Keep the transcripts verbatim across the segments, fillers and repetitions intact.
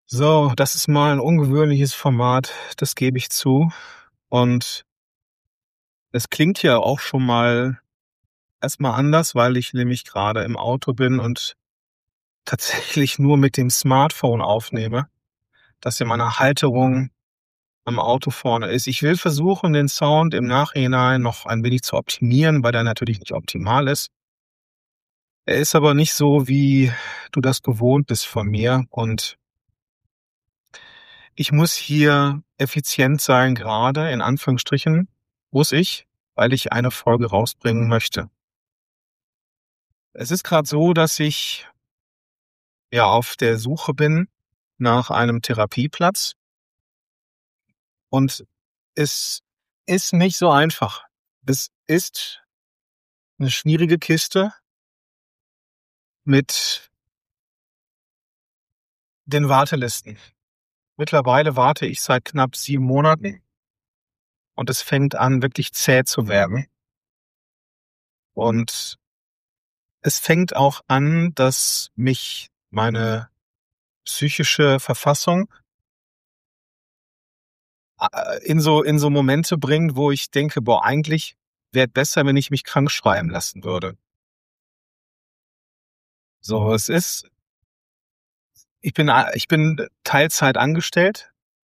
So, das ist mal ein ungewöhnliches Format, das gebe ich zu. Und es klingt ja auch schon mal erstmal anders, weil ich nämlich gerade im Auto bin und tatsächlich nur mit dem Smartphone aufnehme, das in meiner Halterung am Auto vorne ist. Ich will versuchen, den Sound im Nachhinein noch ein wenig zu optimieren, weil der natürlich nicht optimal ist. Er ist aber nicht so, wie du das gewohnt bist von mir, und ich muss hier effizient sein, gerade in Anführungsstrichen muss ich, weil ich eine Folge rausbringen möchte. Es ist gerade so, dass ich ja auf der Suche bin nach einem Therapieplatz, und es ist nicht so einfach. Es ist eine schwierige Kiste mit den Wartelisten. Mittlerweile warte ich seit knapp sieben Monaten und es fängt an, wirklich zäh zu werden. Und es fängt auch an, dass mich meine psychische Verfassung äh, in so in so Momente bringt, wo ich denke: „Boah, eigentlich wäre es besser, wenn ich mich krank schreiben lassen würde." So, es ist ich bin a ich bin Teilzeit angestellt,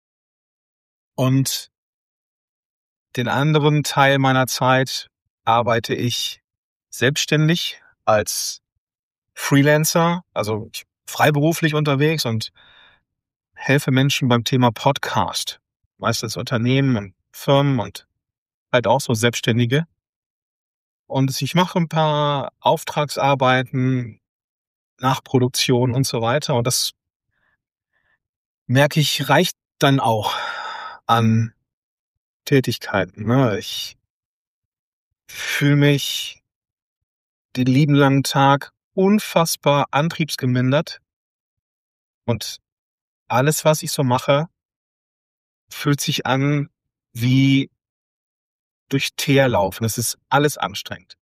und den anderen Teil meiner Zeit arbeite ich selbstständig als Freelancer, also ich freiberuflich unterwegs und helfe Menschen beim Thema Podcast. Meistens Unternehmen und Firmen und halt auch so Selbstständige. Und ich mache ein paar Auftragsarbeiten, Nachproduktion und so weiter. Und das, merke ich, reicht dann auch an Tätigkeiten, ne? Ich fühle mich den lieben langen Tag unfassbar antriebsgemindert, und alles, was ich so mache, fühlt sich an wie durch Teer laufen. Es ist alles anstrengend.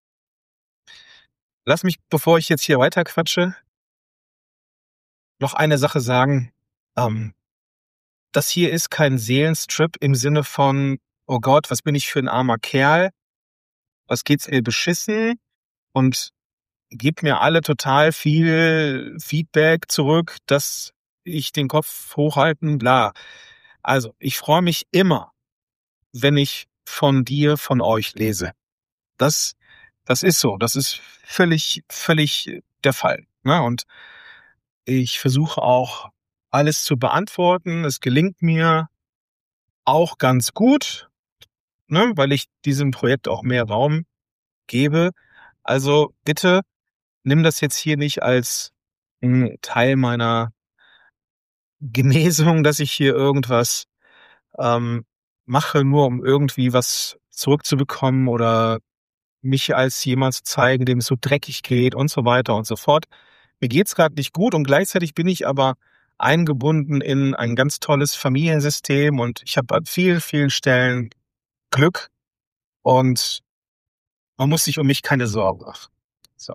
Lass mich, bevor ich jetzt hier weiterquatsche, noch eine Sache sagen. Ähm, das hier ist kein Seelenstrip im Sinne von: „Oh Gott, was bin ich für ein armer Kerl? Was geht's mir beschissen?" Und gebt mir alle total viel Feedback zurück, dass ich den Kopf hochhalten, bla. Also, ich freue mich immer, wenn ich von dir, von euch lese. Das das ist so. Das ist völlig völlig der Fall, ne? Und ich versuche auch, alles zu beantworten. Es gelingt mir auch ganz gut, ne, weil ich diesem Projekt auch mehr Raum gebe. Also bitte nimm das jetzt hier nicht als hm, Teil meiner Genesung, dass ich hier irgendwas ähm, mache, nur um irgendwie was zurückzubekommen oder mich als jemand zu zeigen, dem es so dreckig geht und so weiter und so fort. Mir geht's gerade nicht gut, und gleichzeitig bin ich aber eingebunden in ein ganz tolles Familiensystem, und ich habe an vielen, vielen Stellen Glück, und man muss sich um mich keine Sorgen machen. So.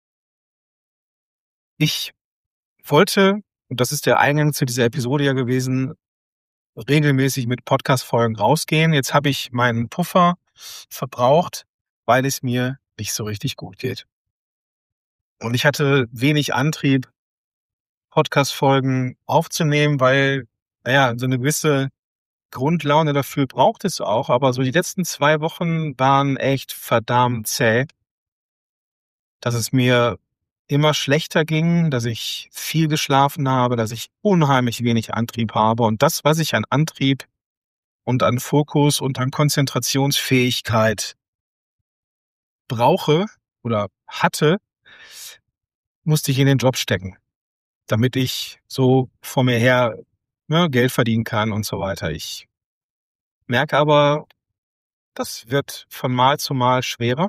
Ich wollte, und das ist der Eingang zu dieser Episode ja gewesen, regelmäßig mit Podcast-Folgen rausgehen. Jetzt habe ich meinen Puffer verbraucht, weil es mir nicht so richtig gut geht. Und ich hatte wenig Antrieb, Podcast-Folgen aufzunehmen, weil, naja, so eine gewisse Grundlaune dafür braucht es auch. Aber so die letzten zwei Wochen waren echt verdammt zäh, dass es mir immer schlechter ging, dass ich viel geschlafen habe, dass ich unheimlich wenig Antrieb habe. Und das, was ich an Antrieb und an Fokus und an Konzentrationsfähigkeit brauche oder hatte, musste ich in den Job stecken, damit ich so vor mir her, ne, Geld verdienen kann und so weiter. Ich merke aber, das wird von Mal zu Mal schwerer.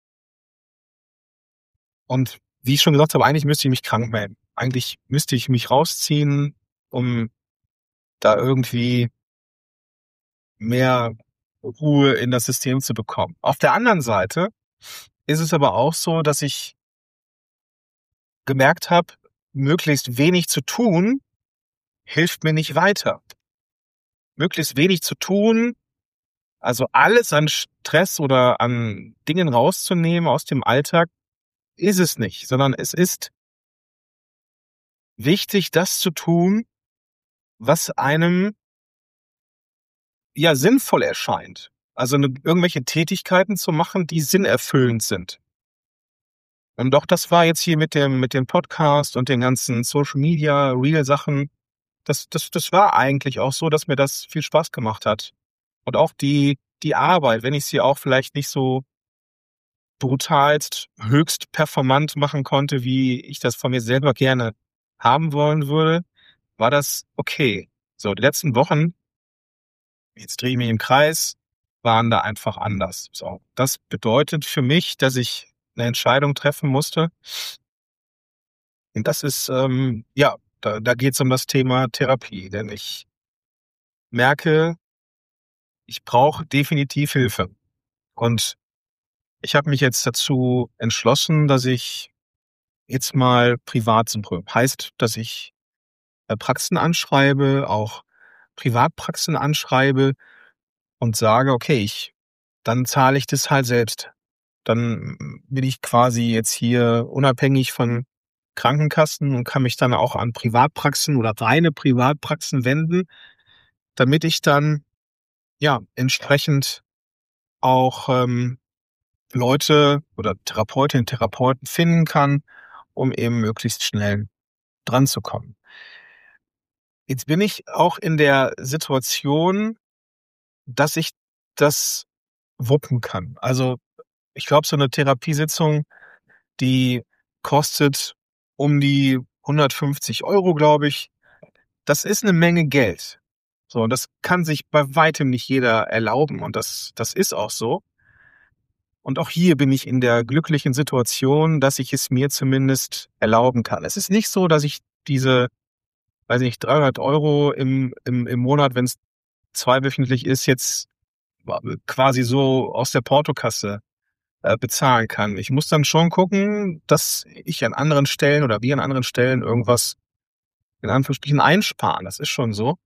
Und wie ich schon gesagt habe, eigentlich müsste ich mich krank melden. Eigentlich müsste ich mich rausziehen, um da irgendwie mehr Ruhe in das System zu bekommen. Auf der anderen Seite ist es aber auch so, dass ich gemerkt habe, möglichst wenig zu tun hilft mir nicht weiter. Möglichst wenig zu tun, also alles an Stress oder an Dingen rauszunehmen aus dem Alltag, ist es nicht, sondern es ist wichtig, das zu tun, was einem ja sinnvoll erscheint. Also ne, irgendwelche Tätigkeiten zu machen, die sinnerfüllend sind. Und auch das war jetzt hier mit dem mit dem Podcast und den ganzen Social Media, Real-Sachen. Das das das war eigentlich auch so, dass mir das viel Spaß gemacht hat. Und auch die die Arbeit, wenn ich sie auch vielleicht nicht so brutalst, höchst performant machen konnte, wie ich das von mir selber gerne haben wollen würde, war das okay. So, die letzten Wochen, jetzt drehe ich mich im Kreis, waren da einfach anders. So, das bedeutet für mich, dass ich eine Entscheidung treffen musste. Und das ist, ähm, ja, da, da geht es um das Thema Therapie, denn ich merke, ich brauche definitiv Hilfe. Und ich habe mich jetzt dazu entschlossen, dass ich jetzt mal privat suche. Heißt, dass ich äh, Praxen anschreibe, auch Privatpraxen anschreibe und sage, okay, ich, dann zahle ich das halt selbst. Dann bin ich quasi jetzt hier unabhängig von Krankenkassen und kann mich dann auch an Privatpraxen oder reine Privatpraxen wenden, damit ich dann ja entsprechend auch ähm, Leute oder Therapeutinnen, Therapeuten finden kann, um eben möglichst schnell dran zu kommen. Jetzt bin ich auch in der Situation, dass ich das wuppen kann. Also, ich glaube, so eine Therapiesitzung, die kostet um die hundertfünfzig Euro, glaube ich. Das ist eine Menge Geld. So, und das kann sich bei weitem nicht jeder erlauben und das das ist auch so. Und auch hier bin ich in der glücklichen Situation, dass ich es mir zumindest erlauben kann. Es ist nicht so, dass ich diese, weiß ich nicht, dreihundert Euro im im im Monat, wenn's zweiwöchentlich ist, jetzt quasi so aus der Portokasse äh, bezahlen kann. Ich muss dann schon gucken, dass ich an anderen Stellen oder wir an anderen Stellen irgendwas in Anführungsstrichen einsparen. Das ist schon so.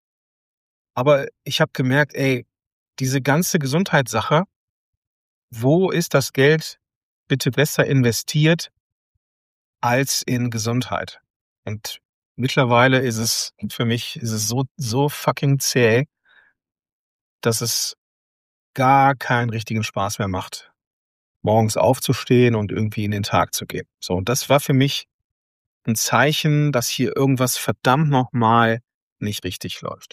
Aber ich habe gemerkt, ey, diese ganze Gesundheitssache, wo ist das Geld bitte besser investiert als in Gesundheit? Und mittlerweile ist es für mich ist es so so fucking zäh, dass es gar keinen richtigen Spaß mehr macht, morgens aufzustehen und irgendwie in den Tag zu gehen. So, und das war für mich ein Zeichen, dass hier irgendwas verdammt noch mal nicht richtig läuft.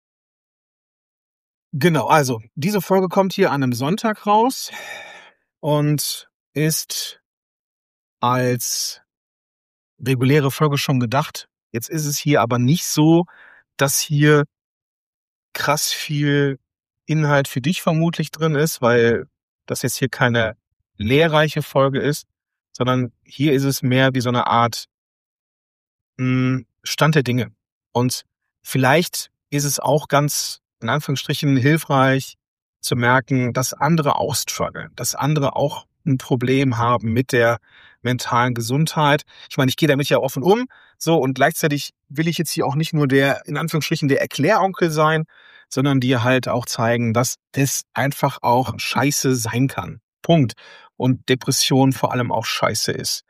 Genau, also diese Folge kommt hier an einem Sonntag raus und ist als reguläre Folge schon gedacht. Jetzt ist es hier aber nicht so, dass hier krass viel Inhalt für dich vermutlich drin ist, weil das jetzt hier keine lehrreiche Folge ist, sondern hier ist es mehr wie so eine Art hm, Stand der Dinge. Und vielleicht ist es auch ganz, in Anführungsstrichen, hilfreich zu merken, dass andere auch struggeln, dass andere auch ein Problem haben mit der mentalen Gesundheit. Ich meine, ich gehe damit ja offen um, so, und gleichzeitig will ich jetzt hier auch nicht nur der, in Anführungsstrichen, der Erkläronkel sein, sondern dir halt auch zeigen, dass das einfach auch scheiße sein kann. Punkt. Und Depression vor allem auch scheiße ist.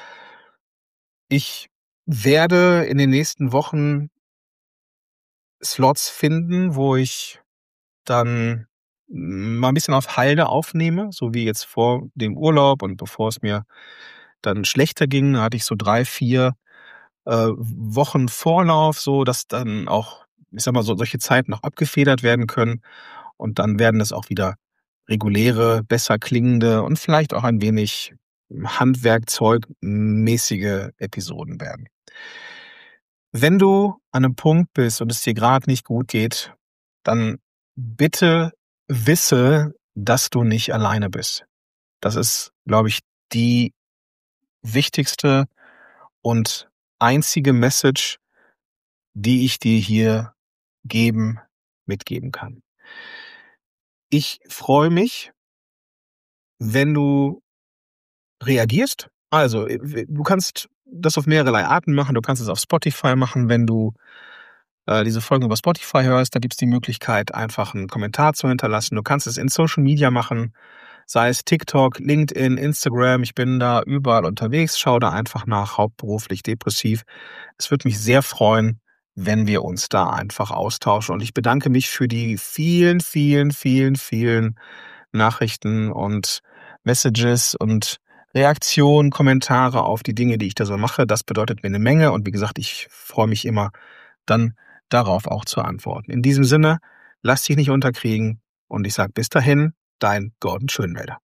Ich werde in den nächsten Wochen Slots finden, wo ich dann mal ein bisschen auf Halde aufnehme, so wie jetzt vor dem Urlaub und bevor es mir dann schlechter ging, hatte ich so drei, vier äh, Wochen Vorlauf, so dass dann auch, ich sag mal, so solche Zeiten noch abgefedert werden können und dann werden es auch wieder reguläre, besser klingende und vielleicht auch ein wenig handwerkzeugmäßige Episoden werden. Wenn du an einem Punkt bist und es dir gerade nicht gut geht, dann bitte wisse, dass du nicht alleine bist. Das ist, glaube ich, die wichtigste und einzige Message, die ich dir hier geben, mitgeben kann. Ich freue mich, wenn du reagierst. Also, äh, du kannst das auf mehrerlei Arten machen. Du kannst es auf Spotify machen, wenn du äh, diese Folgen über Spotify hörst, da gibt's die Möglichkeit, einfach einen Kommentar zu hinterlassen. Du kannst es in Social Media machen, sei es TikTok, LinkedIn, Instagram. Ich bin da überall unterwegs. Schau da einfach nach, hauptberuflich depressiv. Es würde mich sehr freuen, wenn wir uns da einfach austauschen. Und ich bedanke mich für die vielen, vielen, vielen, vielen Nachrichten und Messages und Reaktionen, Kommentare auf die Dinge, die ich da so mache. Das bedeutet mir eine Menge. Und wie gesagt, ich freue mich immer, dann darauf auch zu antworten. In diesem Sinne, lass dich nicht unterkriegen und ich sage bis dahin, dein Gordon Schönwälder.